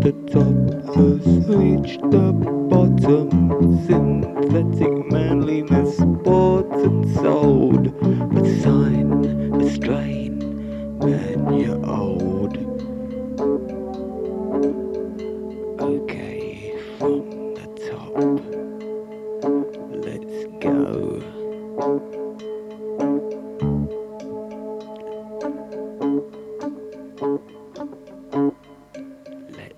the top has reached the bottom. Synthetic manliness, sports and